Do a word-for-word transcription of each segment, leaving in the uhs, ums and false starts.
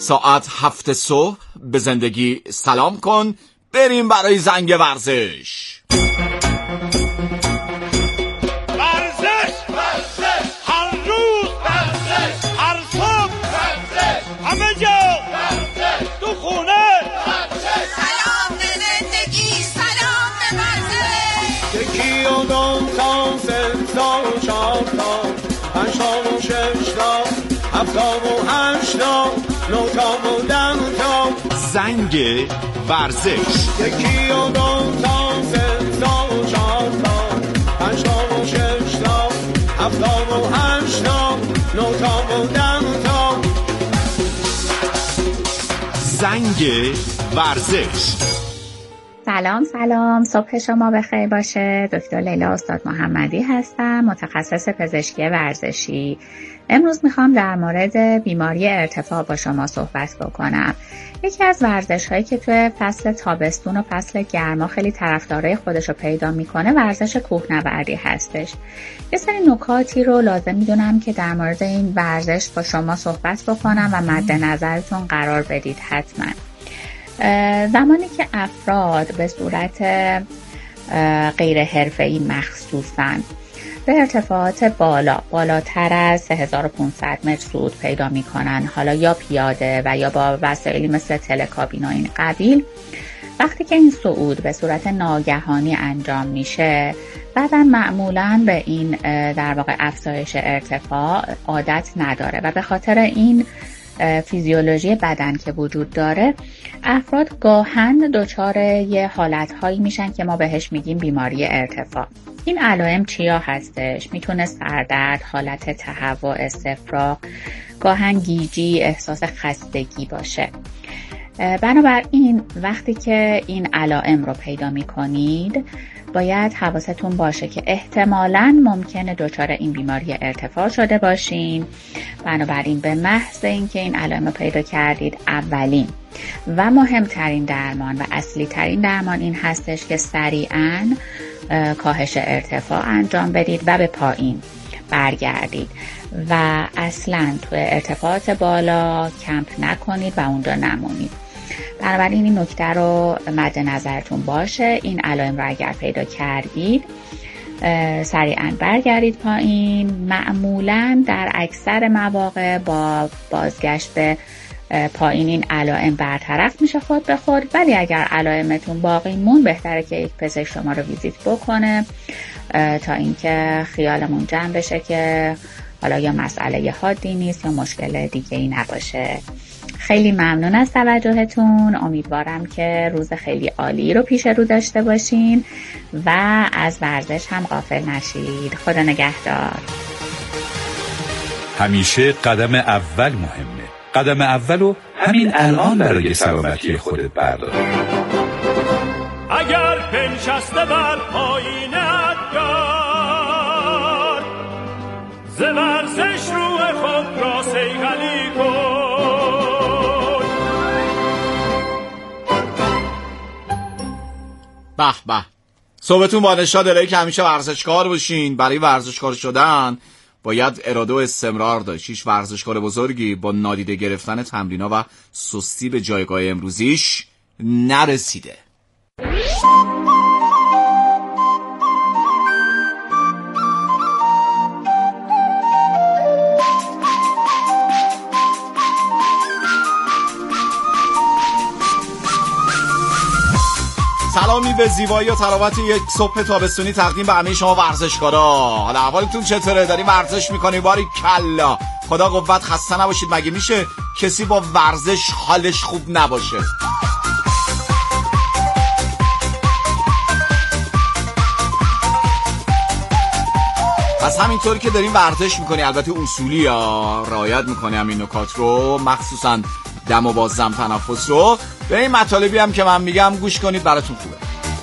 ساعت هفت صبح به زندگی سلام کن. بریم برای زنگ ورزش. ورزش ورزش هر روز ورزش، هر صبح ورزش، همه جا ورزش، تو خونه ورزش. سلام به زندگی، سلام به ورزش. یکی و دو تا سه تا و چهار تا پنج تا و شش تا هفت تا و هشت تا نه تا و ده تا زنگ ورزش. یکی و دو تا سه تا و چهار تا پنج تا و شش تا هفت تا و هشت تا نه تا و ده تا زنگ ورزش. سلام سلام، صبح شما بخیر باشه. دکتر لیلا استاد محمدی هستم، متخصص پزشکی ورزشی. امروز میخوام در مورد بیماری ارتفاع با شما صحبت بکنم. یکی از ورزش هایی که توی فصل تابستون و فصل گرما خیلی طرفدارای خودش رو پیدا میکنه ورزش کوهنوردی هستش. یه سری نکاتی رو لازم میدونم که در مورد این ورزش با شما صحبت بکنم و مد نظرتون قرار بدید حتما. زمانی که افراد به صورت غیر حرفه‌ای مخصوصاً به ارتفاعات بالا بالاتر از سه هزار و پانصد متر صعود پیدا می‌کنن، حالا یا پیاده و یا با وسایلی مثل تلکابین و این قبیل، وقتی که این صعود به صورت ناگهانی انجام میشه، بعداً معمولاً به این در واقع افزایش ارتفاع عادت نداره و به خاطر این فیزیولوژی بدن که وجود داره، افراد گاهن دچار یه حالتهایی میشن که ما بهش میگیم بیماری ارتفاع. این علائم چیا هستش؟ میتونه سردرد، حالت تهوع، استفراغ، گاهن گیجی، احساس خستگی باشه. بنابراین وقتی که این علائم رو پیدا میکنید باید حواستون باشه که احتمالاً ممکنه دچار این بیماری ارتفاع شده باشین. بنابراین به محض اینکه این علائم رو پیدا کردید، اولین و مهمترین درمان و اصلی ترین درمان این هستش که سریعاً کاهش ارتفاع انجام بدید و به پایین برگردید و اصلاً توی ارتفاعات بالا کمپ نکنید و اونجا نمونید. بنابراین این نکته رو مد نظرتون باشه. این علائم رو اگر پیدا کردید سریعاً برگردید پایین. معمولاً در اکثر مواقع با بازگشت به پایین این علائم برطرف میشه خود به خود، ولی اگر علائمتون باقی مون بهتره که یک پزشک شما رو ویزیت بکنه تا اینکه خیالمون جمع بشه که حالا یا مسئله حادی نیست یا مشکل دیگه ای نباشه. خیلی ممنون از توجهتون. امیدوارم که روز خیلی عالی رو پیش رو داشته باشین و از ورزش هم غافل نشید. خدا نگهدار. همیشه قدم اول مهمه. قدم اول رو همین الان برای سلامتی خودت بردار. اگر بنشسته بر پایینت دار، ز ورزش روح خود را صیقلی کن. به به، صحبتون با نشاط داره که همیشه ورزشکار باشین. برای ورزشکار شدن باید اراده و استمرار داشت. هیچ ورزشکار بزرگی با نادیده گرفتن تمرینا و سستی به جایگاه امروزیش نرسیده. سلامی به زیبایی و تراوت یک صبح تابستونی تقدیم به همه شما ورزشکارا. حالا احوالتون چطوره؟ داری ورزش میکنی؟ باری کلا، خدا قوت، خسته نباشید. مگه میشه کسی با ورزش حالش خوب نباشه؟ پس همینطوری که داریم ورزش میکنی، البته اصولی یا رعایت میکنی همین نکات رو، مخصوصا دم و بازدم تنفس رو، به این مطالبی هم که من میگم گوش کنید، براتون خوبه.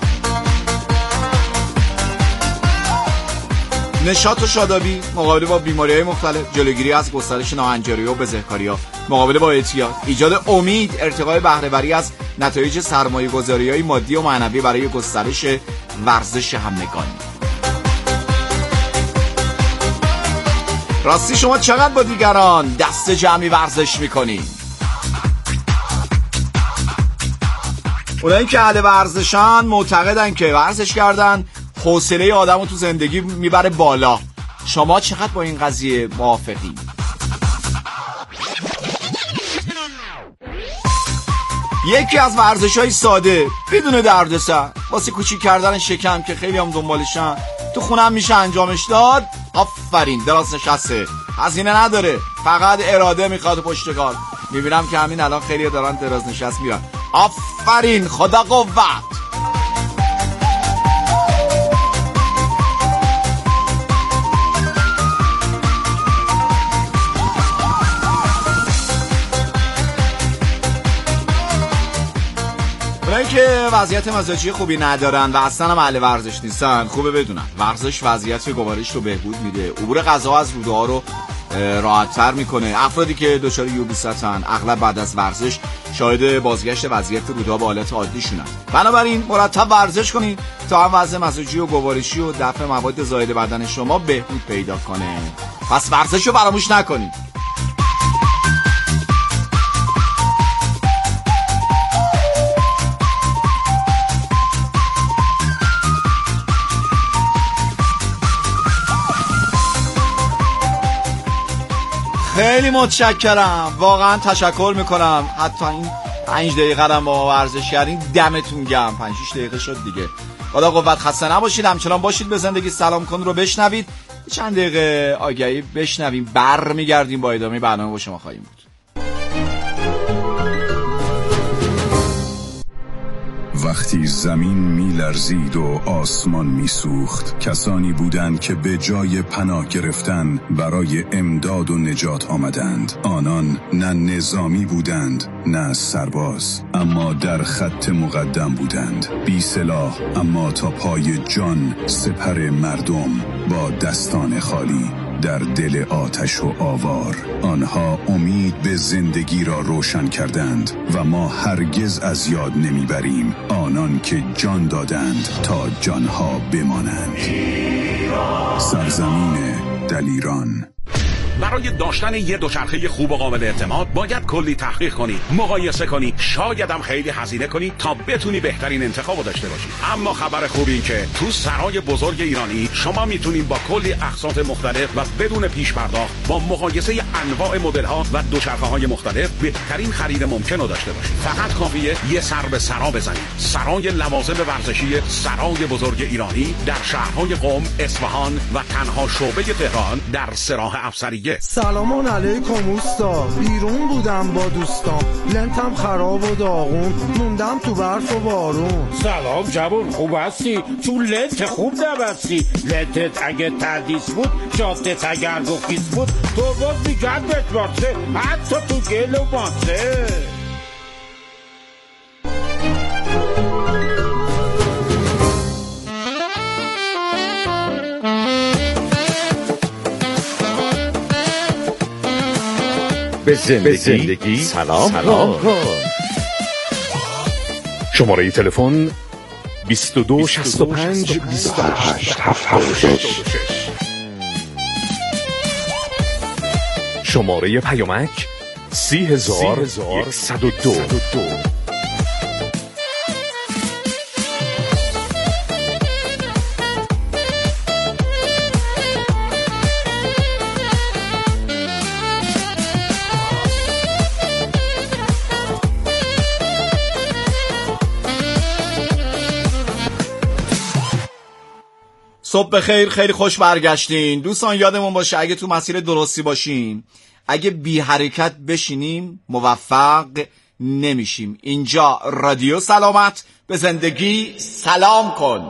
نشاط و شادابی، مقابله با بیماری‌های مختلف، جلوگیری از گسترش ناهنجاری و بزهکاری‌ها، مقابله با اعتیاد، ایجاد امید، ارتقای بهره‌وری از نتایج سرمایه‌گذاری‌های مادی و معنوی برای گسترش ورزش همگانی. راستی شما چقدر با دیگران دست جمعی ورزش میکنین؟ اونایی که اهل ورزشن معتقدن که ورزش کردن حوصله آدمو تو زندگی میبره بالا. شما چقدر با این قضیه موافقی؟ یکی از ورزش‌های ساده بدون دردسر واسه کوچیک کردن شکم که خیلی هم دنبالشن، تو خونم میشه انجامش داد. آفرین، دراز نشسته، هزینه نداره، فقط اراده میخواد و پشتکار. میبینم که همین الان خیلی دارن دراز نشست میرن. آفرین، خدا قوت. اونایی که وضعیت مزاجی خوبی ندارن و اصلا هم اهل ورزش نیستن، خوبه بدونن ورزش وضعیت گوارش رو بهبود میده، عبور غذا از روده ها رو راحت‌تر میکنه. افرادی که دچار یوبوستن اغلب بعد از ورزش شاهد بازگشت وضعیت روده ها به حالت عادیشونن. بنابراین مرتب ورزش کنید تا هم وضع مزاجی و گوارشی و دفع مواد زائد بدن شما بهبود پیدا کنه. پس ورزش رو فراموش نکنید. خیلی متشکرم، واقعا تشکر میکنم. حتی این پنج دقیقه هم با ورزش کردین، دمتون گرم. پنج شش دقیقه شد دیگه. خدا قوت، خسته نباشید، همچنان باشید به زندگی سلام کن رو بشنوید. چند دقیقه آگهی بشنویم، برمیگردیم با ادامه برنامه با شما خواهیم بود. وقتی زمین می لرزید و آسمان می سوخت، کسانی بودند که به جای پناه گرفتن برای امداد و نجات آمدند. آنان نه نظامی بودند نه سرباز، اما در خط مقدم بودند، بی سلاح اما تا پای جان سپر مردم، با دستان خالی در دل آتش و آوار. آنها امید به زندگی را روشن کردند و ما هرگز از یاد نمیبریم آنان که جان دادند تا جانها بمانند. سرزمین دلیران. برای داشتن یه دوچرخه خوب و قابل اعتماد باید کلی تحقیق کنی، مقایسه کنی، شاید هم خیلی هزینه کنی تا بتونی بهترین انتخابو داشته باشی. اما خبر خوبی این که تو سرای بزرگ ایرانی شما میتونید با کلی اقساط مختلف و بدون پیش پرداخت با مقایسه انواع مدل‌ها و دوچرخه‌های مختلف بهترین خرید ممکن رو داشته باشید. فقط کافیه یه سر به سرا بزنید. سرای لوازم ورزشی سرای بزرگ ایرانی در شهرهای قم، اصفهان و تنها شعبه تهران در سراح افسریه. سلام علیکم اوستا، بیرون بودم با دوستام، لنتم خراب و داغون، موندم تو برف و بارون. سلام جوون، خوب هستی؟ چون لنت خوب نبستی. لنتت اگه تردیس بود، جادت اگر گفیس بود، تو باز میگردت باسه، حتی تو گل و ماسه. به زندگی, به زندگی سلام, سلام کن. شماره تلفن بیست و دو شصت و پنج بیست و هشت هفتاد و شش. شماره پیامک سی هزار صد و دو. صبح بخیر، خیلی خوش برگشتین دوستان. یادمون باشه اگه تو مسیر درستی باشیم، اگه بی حرکت بشینیم موفق نمیشیم. اینجا رادیو سلامت، به زندگی سلام کن.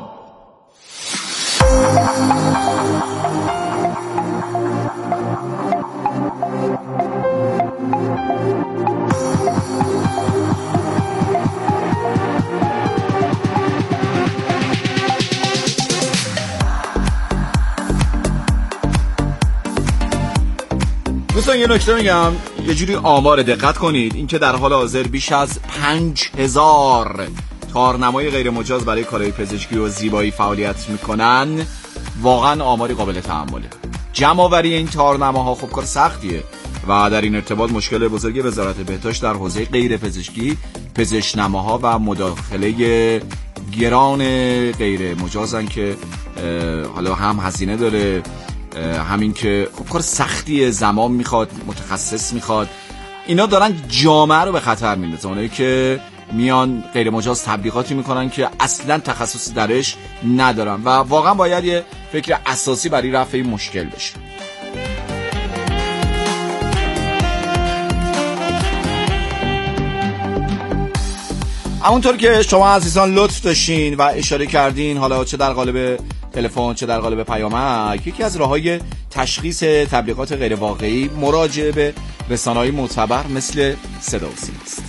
دوستان یه نکته میگم، یه جوری آمار دقت کنید، این که در حال حاضر بیش از پنج هزار کارنمای غیر مجاز برای کارهای پزشکی و زیبایی فعالیت میکنن، واقعا آماری قابل تحمله. جمع آوری این کارنماها خب کار سختیه، و در این ارتباط مشکل بزرگ وزارت بهداشت در حوزه غیر پزشکی، پزشکنماها و مداخله گران غیر مجازن که حالا هم هزینه داره، همین که خب کار سختی، زمان میخواد، متخصص میخواد. اینا دارن جامعه رو به خطر میندازن. اونایی که میان غیر مجاز تبلیغاتی میکنن که اصلا تخصصی درش ندارن و واقعا باید یه فکر اساسی برای رفع این مشکل بشه. همونطور که شما عزیزان لطف داشتین و اشاره کردین، حالا چه در قالب تلفن چه در قالب پیامک، یکی از راه‌های تشخیص تبلیغات غیر واقعی مراجعه به رسانه‌های معتبر مثل صدا و سیما است.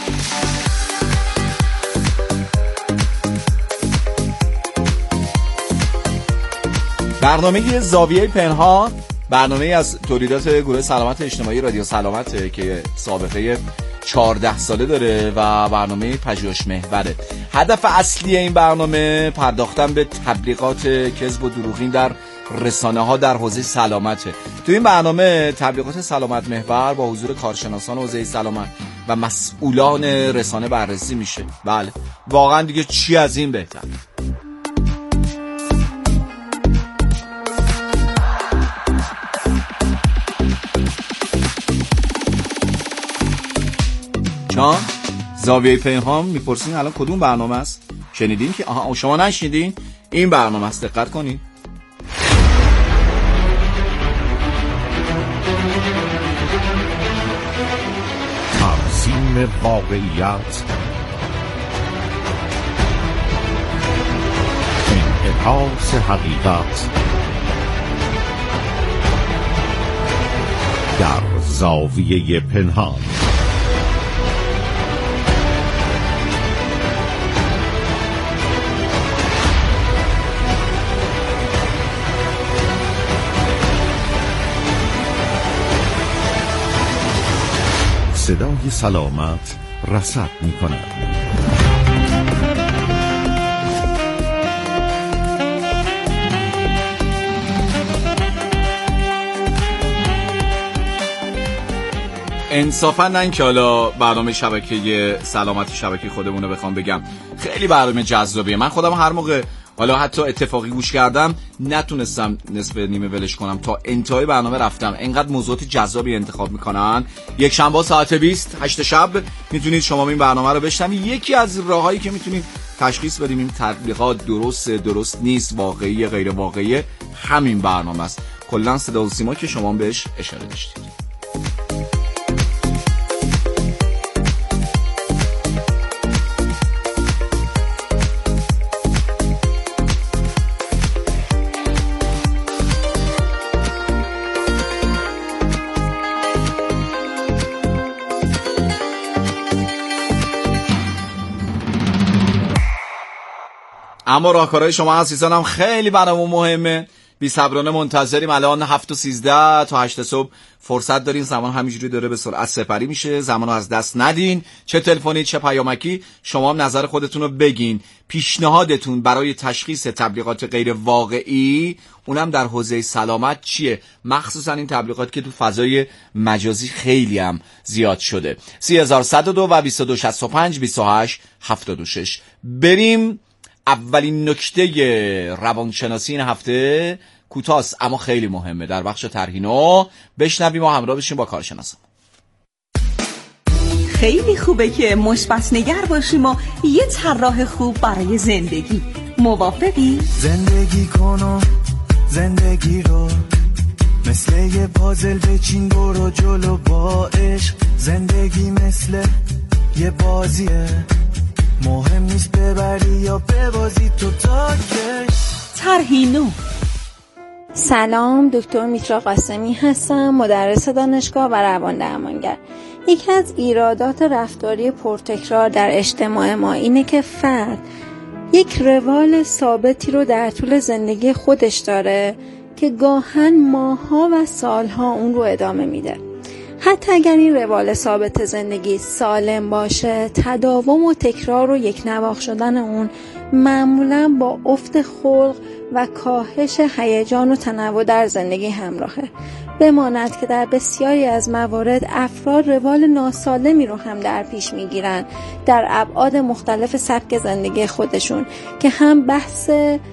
برنامه زاویه پنهان برنامه از تولیدات گروه سلامت اجتماعی رادیو سلامت که سابقه چهارده ساله داره و برنامه پژوهش محوره. هدف اصلی این برنامه پرداختن به تبلیغات کذب و دروغین در رسانه ها در حوزه سلامته. تو این برنامه تبلیغات سلامت محور با حضور کارشناسان حوزه سلامت و مسئولان رسانه بررسی میشه. بله واقعا دیگه چی از این بهتر. چون زاویه پنهان میپرسین الان کدوم برنامه است؟ شنیدین که آها شما نشنیدین؟ این برنامه است، دقت کنین. ترسیم واقعیت، انعکاس حقیقت در زاویه پنهان. صدای سلامت رصد می کند. انصافا نه که حالا برنامه شبکه سلامتی شبکه خودمون رو بخوام بگم خیلی برنامه جذابیه. من خودم هر موقع حالا حتی اتفاقی گوش کردم نتونستم نصف نیمه ولش کنم، تا انتهای برنامه رفتم. انقدر موضوعات جذابی انتخاب میکنن. یک شنبه ساعت بیست هشت شب میتونید شما این برنامه رو بشنوید. یکی از راههایی که میتونید تشخیص بدیم این تبلیغات درست درست نیست، واقعی غیر واقعی، همین برنامه است. کلا صدا و سیما که شما بهش اشاره داشتید. اما راهکارهای شما عزیزان هم خیلی برامون مهمه. بی صبرانه منتظریم. الان هفت و سیزده تا هشت صبح فرصت دارین. زمان همینجوری داره به سرعت سپری میشه. زمان رو از دست ندین. چه تلفنی چه پیامکی شما هم نظر خودتون رو بگین. پیشنهادتون برای تشخیص تبلیغات غیر واقعی اونم در حوزه سلامت چیه؟ مخصوصا این تبلیغات که تو فضای مجازی خیلی هم زیاد شده. سه هزار و صد و دو و بیست و دو شصت و پنج بیست و هشت هفتاد و شش. بریم. اولین نکته روانشناسی این هفته کوتاست اما خیلی مهمه. در بخش طرحینو بشنویم و همراه بشیم با کارشناسان. خیلی خوبه که مشبصنگر باشیم و یه طراح خوب برای زندگی. موافقی؟ زندگی کنو زندگی رو مثل یه پازل بچین برو جلو با عشق. زندگی مثل یه بازیه، مهم نیست ببری یا ببازی تو تاکش. طرحینو. سلام، دکتر میترا قاسمی هستم، مدرس دانشگاه و روان درمانگر. یکی از ایرادات رفتاری پرتکرار در اجتماع ما اینه که فرد یک روال ثابتی رو در طول زندگی خودش داره که گاهن ماه‌ها و سالها اون رو ادامه میده. حتی اگر این روال ثابت زندگی سالم باشه، تداوم و تکرار و یک نواخت شدن اون معمولاً با افت خلق و کاهش هیجان و تنوع در زندگی همراهه. بماند که در بسیاری از موارد افراد روال ناسالمی رو هم در پیش میگیرن در ابعاد مختلف سبک زندگی خودشون که هم بحث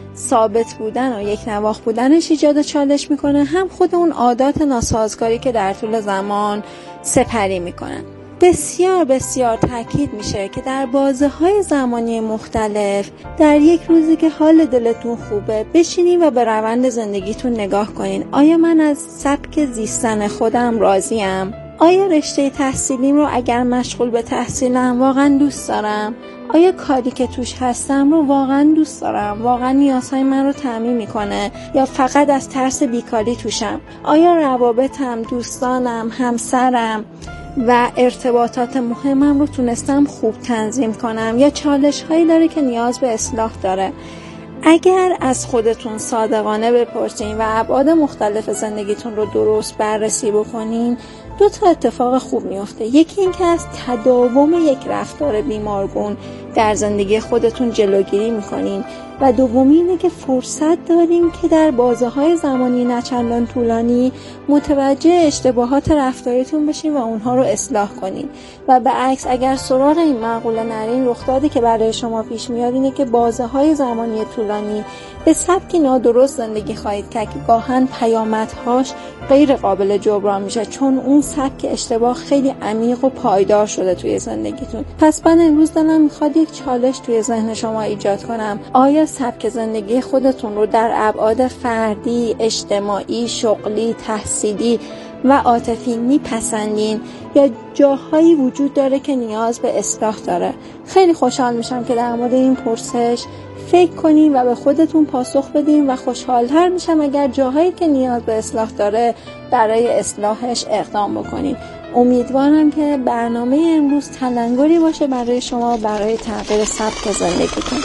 ثابت بودن و یک نواخت بودنش ایجاد چالش میکنه، هم خود اون عادات ناسازگاری که در طول زمان سپری میکنن. بسیار بسیار تاکید میشه که در بازه‌های زمانی مختلف در یک روزی که حال دلتون خوبه بشینین و به روند زندگیتون نگاه کنین. آیا من از سبک زیستن خودم راضیم؟ آیا رشته تحصیلیم رو اگر مشغول به تحصیلم واقعا دوست دارم؟ آیا کاری که توش هستم رو واقعا دوست دارم؟ واقعا نیازهای من رو تامین میکنه یا فقط از ترس بیکاری توشم؟ آیا روابطم، دوستانم، همسرم و ارتباطات مهمم رو تونستم خوب تنظیم کنم یا چالش هایی داره که نیاز به اصلاح داره؟ اگر از خودتون صادقانه بپرسین و ابعاد مختلف زندگیتون رو درست بررسی بکنین، دو تا اتفاق خوب میفته. یکی این که از تداوم یک رفتار بیمارگون در زندگی خودتون جلوگیری میکنین و دومی اینه که فرصت دارین که در بازه‌های زمانی نچندان طولانی متوجه اشتباهات رفتاریتون بشین و اونها رو اصلاح کنین. و به عکس اگر سراغ این مقوله نرین، رخدادی که برای شما پیش میاد اینه که بازه‌های زمانی طولانی به سبکی نادرست زندگی خواهید کرد که گاهن پیامدهاش غیر قابل جبران میشه، چون اون سبک اشتباه خیلی عمیق و پایدار شده توی زندگیتون. پس من امروز دلم میخواد یک چالش توی ذهن شما ایجاد کنم. آیا سبک زندگی خودتون رو در ابعاد فردی، اجتماعی، شغلی، تحصیلی و عاطفی میپسندین یا جاهایی وجود داره که نیاز به اصلاح داره؟ خیلی خوشحال میشم که در مورد این پرسش فکر کنین و به خودتون پاسخ بدین و خوشحال‌تر میشم اگر جاهایی که نیاز به اصلاح داره برای اصلاحش اقدام بکنین. امیدوارم که برنامه امروز تلنگری باشه برای شما برای تغییر سبک زندگیتون.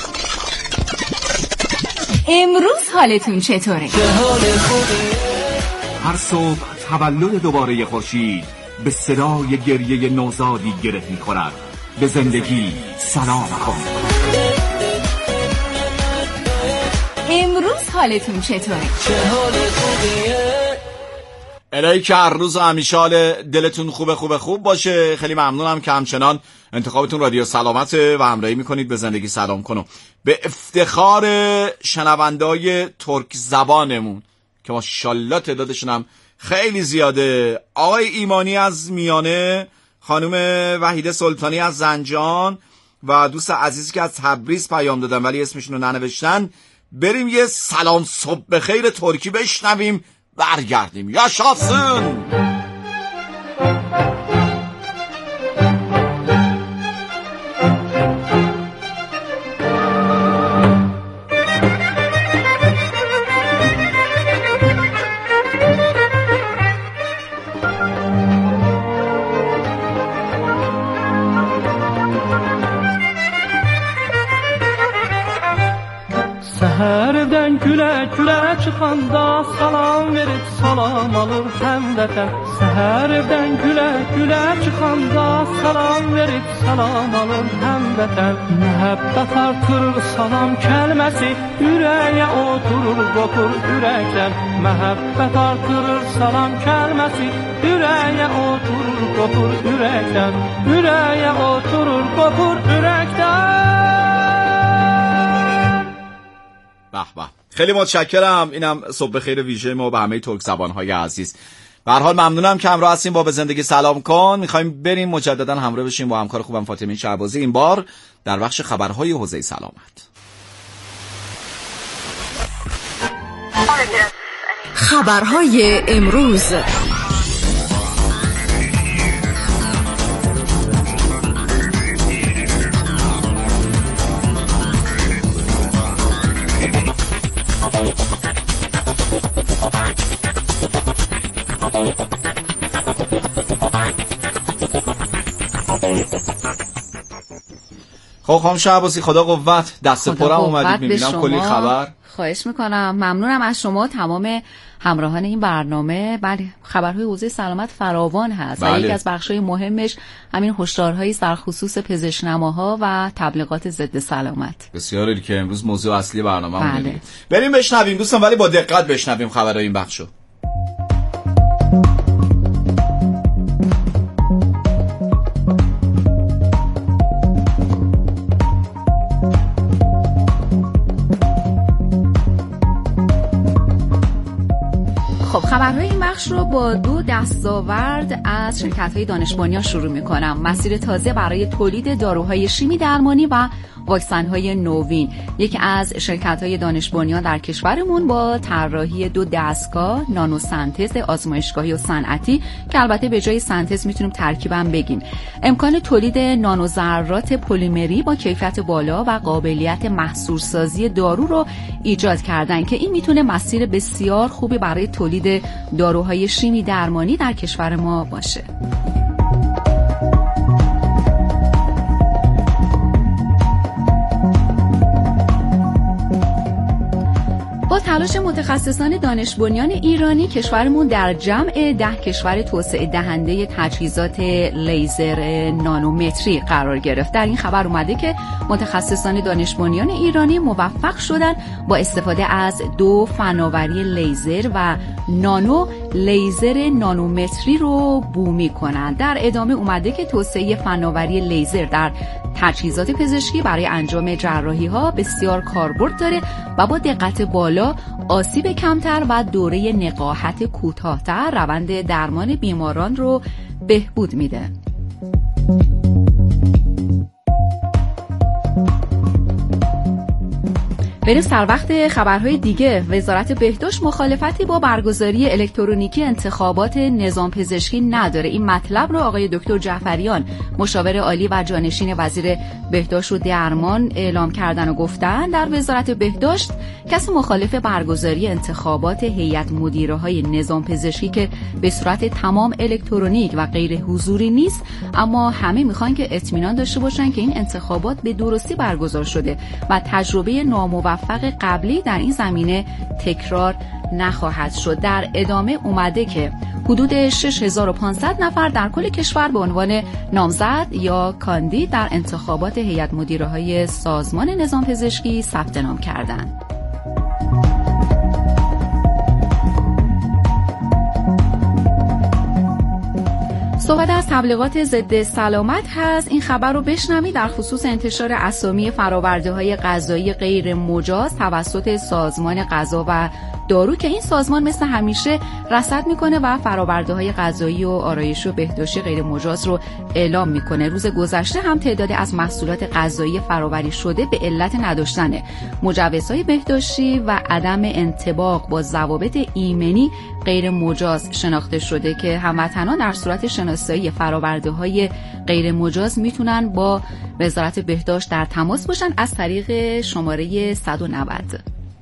امروز حالتون چطوره؟ هر صبح تولد دوباره خورشید به صدای گریه نوزادی گره می‌خورد. به زندگی سلام کن. امروز حالتون چطوره؟ الهی که هر روز و همیشه حال دلتون خوبه خوبه خوب باشه. خیلی ممنونم که همچنان انتخابتون رادیو سلامته و همراهی میکنید. به زندگی سلام کنم. به افتخار شنوندای ترک زبانمون که ماشاءالله تعدادشون هم خیلی زیاده، آقای ایمانی از میانه، خانم وحیده سلطانی از زنجان و دوست عزیزی که از تبریز پیام دادن ولی اسمشون رو ننوشتن، بریم یه سلام صبح بخیر ترکی بشنویم برگردیم. یاشاسın. Səhərdən gülə-gülə çıxanda salam verib salam alır həmvətən. Səhərdən gülə-gülə çıxanda salam verib salam alır həmvətən. Məhəbbət artırır salam kəlməsi, ürəyə oturur qopur ürəkdən. Məhəbbət artırır salam kəlməsi, ürəyə oturur qopur ürəkdən. Ürəyə oturur qopur ürəkdən. به به، خیلی متشکرم. اینم صبح خیر ویژه ما به همه ترک زبان‌های عزیز. به هر حال ممنونم که همراه هستیم با به زندگی سلام کن. می‌خوایم بریم مجددا همراه بشیم با همکار خوبم فاطمه شعبازی، این بار در بخش خبرهای حوزه سلامت. خبرهای امروز. خب خانم شعبازی خدا قوت، دست پرم اومدید، میبینم کلی خبر. خواهش میکنم. ممنونم از شما تمام همراهان این برنامه. بله، خبرهای حوزه سلامت فراوان هست. بله. و یکی از بخش‌های مهمش همین هشدارهایی در خصوص پزشک‌نماها و تبلیغات ضد سلامت. بسیار عالی که امروز موضوع اصلی برنامه‌مون بله. دیگه. بریم بشنویم دوستان، ولی با دقت بشنویم خبرهای این بخشو. خب خبرهای این بخش رو با دو دستاورد از شرکت‌های دانش بنیان شروع می‌کنم. مسیر تازه برای تولید داروهای شیمی درمانی و واکسن‌های نوین. یکی از شرکت‌های دانش بنیان در کشورمون با طراحی دو دستگاه نانو سنتز آزمایشگاهی و صنعتی که البته به جای سنتز میتونیم ترکیبم بگیم، امکان تولید نانو ذرات پلیمری با کیفیت بالا و قابلیت محصولسازی دارو رو ایجاد کردن که این میتونه مسیر بسیار خوبی برای تولید داروهای شیمی درمانی در کشور ما باشه. با تلاش متخصصان دانش بنیان ایرانی کشورمون در جمع ده کشور توسعه دهنده تجهیزات لیزر نانومتری قرار گرفت. در این خبر اومده که متخصصان دانش بنیان ایرانی موفق شدن با استفاده از دو فناوری لیزر و نانو لیزر نانومتری رو بومی کنند. در ادامه اومده که توسعه فناوری لیزر در تجهیزات پزشکی برای انجام جراحی ها بسیار کاربرد داره و با دقت بالا، آسیب کمتر و دوره نقاهت کوتاه‌تر روند درمان بیماران رو بهبود میده. بریم سر وقت خبرهای دیگه. وزارت بهداشت مخالفتی با برگزاری الکترونیکی انتخابات نظام پزشکی نداره. این مطلب رو آقای دکتر جعفریان مشاور عالی و جانشین وزیر بهداشت و درمان اعلام کردن و گفتن در وزارت بهداشت کسی مخالف برگزاری انتخابات هیئت مدیره های نظام پزشکی که به صورت تمام الکترونیک و غیر حضوری نیست، اما همه میخوان که اطمینان داشته باشن که این انتخابات به درستی برگزار شده و تجربه ناموفق قبلی در این زمینه تکرار نخواهد شد. در ادامه اومده که حدود شش هزار و پانصد نفر در کل کشور به عنوان نامزد یا کاندید در انتخابات هیئت مدیره های سازمان نظام پزشکی ثبت نام کردند. صحبت از تبلیغات ضد سلامت هست. این خبر رو بشنوید در خصوص انتشار اسامی فرآورده‌های غذایی غیر مجاز توسط سازمان غذا و دارو که این سازمان مثل همیشه رصد میکنه و فرآورده‌های غذایی و آرایشی و بهداشتی غیر مجاز رو اعلام میکنه. روز گذشته هم تعدادی از محصولات غذایی فرآوری شده به علت نداشتن مجوزهای بهداشتی و عدم انطباق با ضوابط ایمنی غیر مجاز شناخته شده که هموطنان در صورت شناسایی فرآورده‌های غیر مجاز میتونن با وزارت بهداشت در تماس باشن از طریق شماره صد و نود.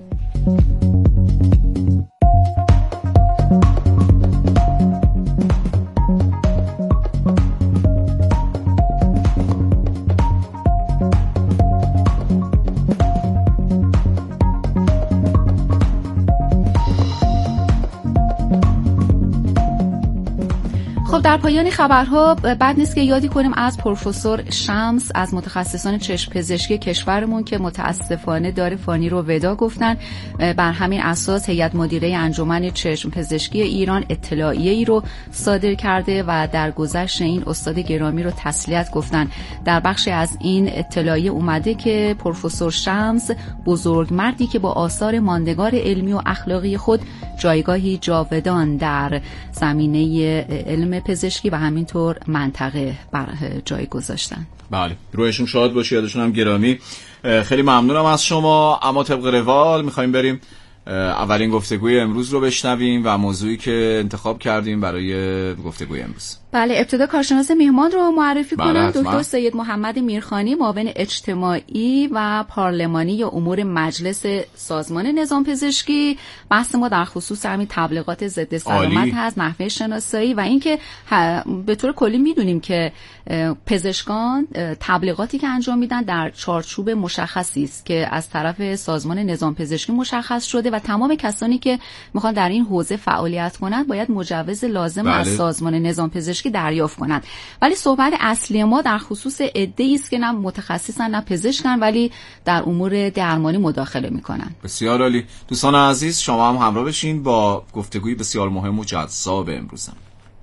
خب در پایان خبرها بد نیست که یادی کنیم از پروفسور شمس از متخصصان چشم پزشکی کشورمون که متاسفانه دار فانی رو ودا گفتن. بر همین اساس هیئت مدیره انجمن چشم پزشکی ایران اطلاعیه‌ای رو صادر کرده و در گذشت این استاد گرامی رو تسلیت گفتن. در بخشی از این اطلاعیه اومده که پروفسور شمس بزرگ مردی که با آثار ماندگار علمی و اخلاقی خود جایگاهی جاودان در زمینه علم پزشکی و همینطور منطقه بر جای گذاشتن. بله، رویشون شاد باشه، یادشون هم گرامی. خیلی ممنونم از شما. اما طبق روال میخوایم بریم اولین گفتگوی امروز رو بشنویم و موضوعی که انتخاب کردیم برای گفتگوی امروز. بله، ابتدا کارشناس میهمان رو معرفی بله کنم. حتما. دکتر سید محمد میرخانی، معاون اجتماعی و پارلمانی امور مجلس سازمان نظام پزشکی. بحث ما در خصوص همین تبلیغات ضد سلامت هست، نحوه شناسایی و اینکه به طور کلی میدونیم که پزشکان تبلیغاتی که انجام میدن در چارچوب مشخصی است که از طرف سازمان نظام پزشکی مشخص شده و تمام کسانی که میخوان در این حوزه فعالیت کنند باید مجوز لازم بله. از سازمان نظام پزشکی دریافت کنند. ولی صحبت اصلی ما در خصوص عده‌ای است که نه متخصصن نه پزشکن ولی در امور درمانی مداخله میکنن. بسیار عالی. دوستان عزیز، شما هم همراه بشین با گفتگوی بسیار مهم و جذاب امروزم.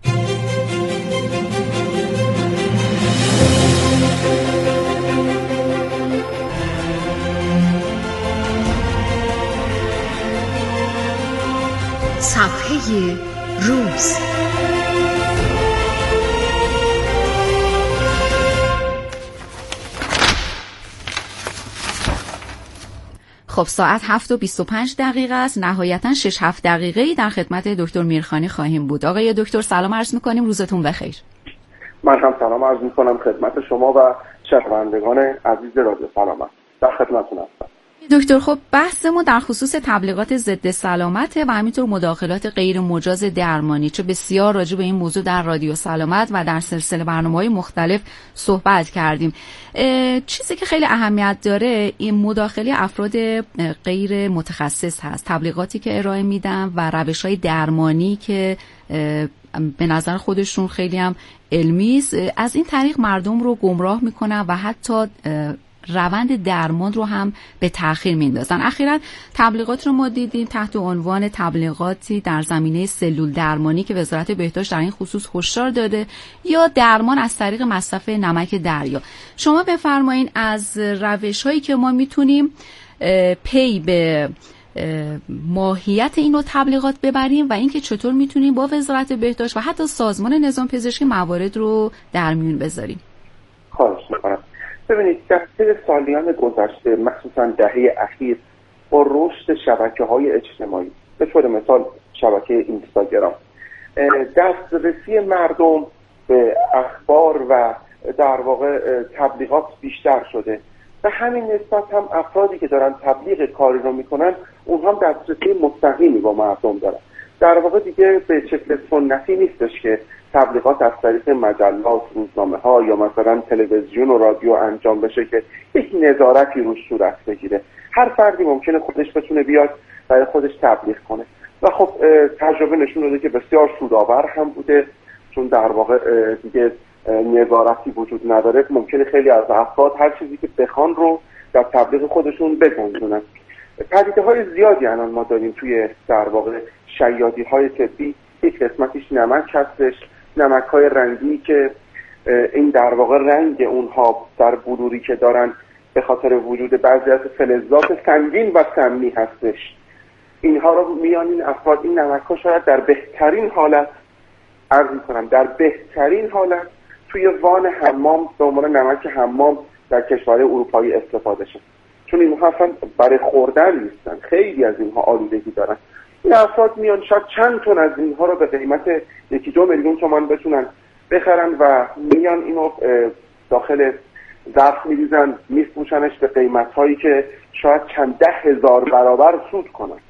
صفحه روز. خب ساعت هفت و بیست و پنج دقیقه است. نهایتاً شش هفت دقیقه‌ای در خدمت دکتر میرخانی خواهیم بود. آقای دکتر سلام عرض می‌کنیم، روزتون بخیر. من هم سلام عرض می‌کنم خدمت شما و شنوندگان عزیز رادیو سلامت. در خدمتتون هستم. دکتر خب بحث ما در خصوص تبلیغات ضد سلامت و همینطور مداخلات غیر مجاز درمانی، چه بسیار راجع به این موضوع در رادیو سلامت و در سلسله برنامه‌های مختلف صحبت کردیم. چیزی که خیلی اهمیت داره این مداخله افراد غیر متخصص هست، تبلیغاتی که ارائه میدن و روش‌های درمانی که به نظر خودشون خیلی هم علمی است، از این طریق مردم رو گمراه میکنن و حتی روند درمان رو هم به تأخیر میندازن. اخیراً تبلیغات رو ما دیدیم تحت عنوان تبلیغاتی در زمینه سلول درمانی که وزارت بهداشت در این خصوص هشدار داده، یا درمان از طریق مصرف نمک دریا. شما بفرمایید از روش‌هایی که ما میتونیم پی به ماهیت این نوع تبلیغات ببریم و اینکه چطور میتونیم با وزارت بهداشت و حتی سازمان نظام پزشکی موارد رو در میون بذاریم. خواهش می‌کنم. ببینید در طی سالیان گذشته مخصوصا دهه اخیر با رشد شبکه‌های اجتماعی به طور مثال شبکه اینستاگرام دسترسی مردم به اخبار و در واقع تبلیغات بیشتر شده و همین نسبت هم افرادی که دارن تبلیغ کاری رو میکنن اونها هم دسترسی مستقیمی با مردم دارن. در واقع دیگه به شکل سنتی نیستش که تبلیغات از طریق مجلات، روزنامه‌ها یا مثلا تلویزیون و رادیو انجام بشه که یک نظارتی روش صورت بگیره. هر فردی ممکنه خودش بتونه بیاد برای خودش تبلیغ کنه و خب تجربه نشون داده که بسیار سودآور هم بوده، چون در واقع دیگه نظارتی وجود نداره. ممکنه خیلی از افراد هر چیزی که بخوان رو در تبلیغ خودشون بگنجونن. پدیده‌های زیادی الان ما داریم توی در واقع شیادی‌های طبی. یک قسمتیش نمک هستش، نمک‌های رنگی که این در واقع رنگ اونها در بلوری که دارن به خاطر وجود بعضی از فلزات سنگین و سمی هستش. اینها رو میان این افراد این نمک‌ها شاید در بهترین حالت عرض می‌کنم در بهترین حالت توی وان حمام به عنوان نمک حمام در کشورهای اروپایی استفاده شد، چون اینها اصلا برای خوردن نیستن، خیلی از اینها آلودگی دارن. این افراد میان شاید چند تن از اینها رو به قیمت یکی دو میلیون تومان بتونن بخرن و میان اینو داخل ظرف میریزن میفروشنش به قیمت‌هایی که شاید چند ده هزار برابر سود کنن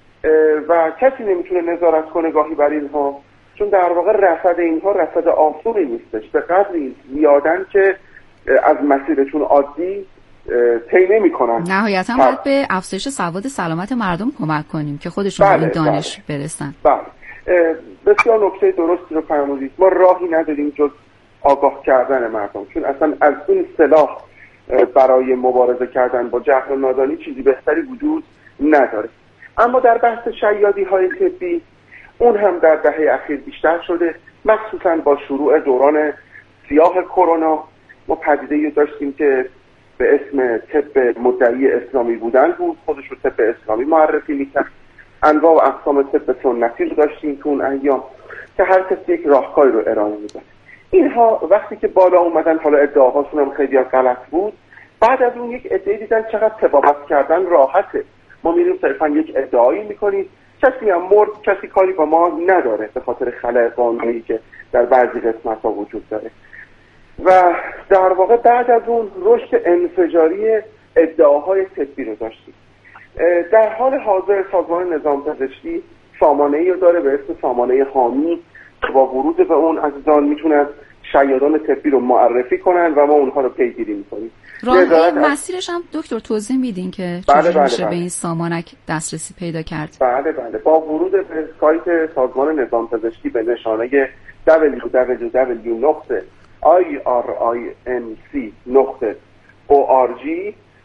و کسی نمیتونه نظارت کنه گاهی بر اینها، چون در واقع رصد اینها رصد آسونی نیستش، به قدری زیادن که از مسیرشون عادی طی نمی‌کنن. نهایتاً باید به افزایش سواد سلامت مردم کمک کنیم که خودشون به این دانش بله. برسن. بله. بسیار نکته درستی رو فرمودید. ما راهی نداریم جز آگاه کردن مردم، چون اصلا از این سلاح برای مبارزه کردن با جهل و نادانی چیزی بهتری وجود نداره. اما در بحث شیادی‌های طبی اون هم در دهه اخیر بیشتر شده، مخصوصاً با شروع دوران سیاه کرونا. ما پدیده‌ای داشتیم که به اسم طب مدعی اسلامی بودن بود، خودش رو طب اسلامی معرفی می‌کرد. انواع و اقسام طب سنتی رو داشتیم تو اون ایام که هر کسی یک راهکاری رو ارائه می‌داد. اینها وقتی که بالا اومدن، حالا ادعاهاشون هم خیلی غلط بود، بعد از اون یک ادعای دیدن چقدر طبابت کردن راحته. ما میریم صرفا یک ادعایی میکنیم، کسی هم مرد، کسی کاری با ما نداره به خاطر خلأ قانونی که در بعضی قسمت‌ها وجود داره. و در واقع بعد از اون رشد انفجاری ادعاهای طبی رو داشتیم. در حال حاضر سازمان نظام پزشکی سامانه‌ای رو داره به اسم سامانه حامی که با ورود به اون عزیزان میتونن شیادان طبی رو معرفی کنن و ما اونها رو پیگیری میکنیم. راه مسیرش هم دکتر توضیح میدین که بله چجوری بله میشه بله. به این سامانک دسترسی پیدا کرد؟ بله بله با ورود به سایت سازمان نظام پزشکی به نشانه دبلیو دبلیو دبلیو دات آی آر آی ام سی دات او آر جی